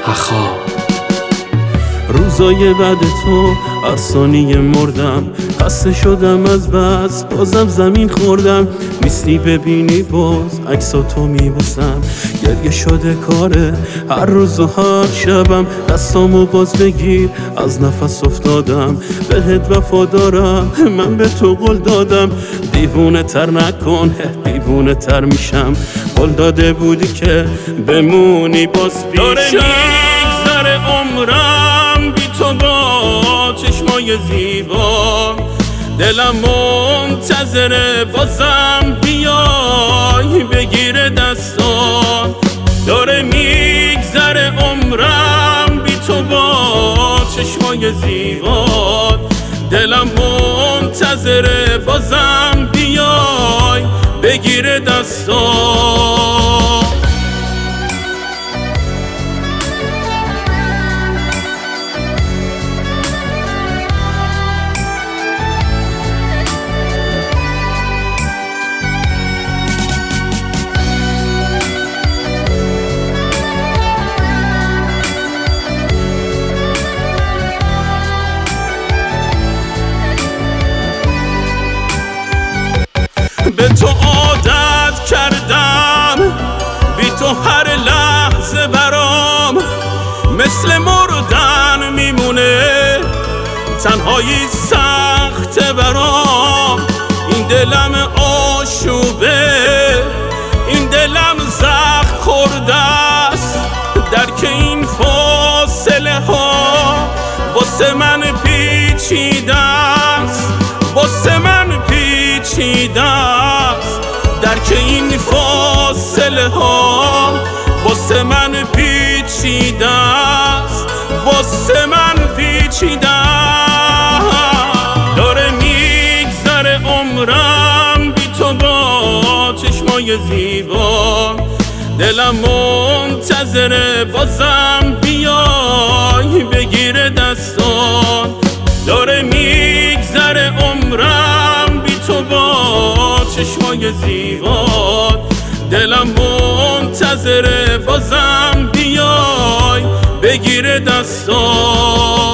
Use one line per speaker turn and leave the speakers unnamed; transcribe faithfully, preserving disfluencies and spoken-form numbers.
هخا.
روزای بعد تو هر ثانیه مردم، خسته شدم از بس بازم زمین خوردم. نیستی ببینی باز عکساتو میبوسم، گریه شده کاره هر روز و هر شبم. دستامو باز بگیر از نفس افتادم، بهت وفادارم من به تو قول دادم. دیوونه تر نکن دیوونه تر میشم، قول داده بودی که بمونی باز پیشم. داره میگذره عمرم بی تو با چشمای زیبا، دلم منتظره بازم بیای بگیره دستام. داره میگذره عمرم بی تو با چشمای زیبا، دلم منتظره بازم بیای بگیره دستام. به تو عادت کردم، بی تو هر لحظه برام مثل مردن میمونه. تنهایی سخته برام، این دلم آشوبه، این دلم زخم خورده است. درک این فاصله ها واسه من پیچیده است، واسه من پیچیده است. درک این فاصله ها واسه من پیچیده است، واسه من پیچیده است. داره میگذره عمرم بی تو با چشمای زیبا، دلم منتظره بازم بیای بگیره دستام. داره میگذره عمرم بی تو با چشمای زیبا، دلم منتظره بازم بیای بگیره دستام.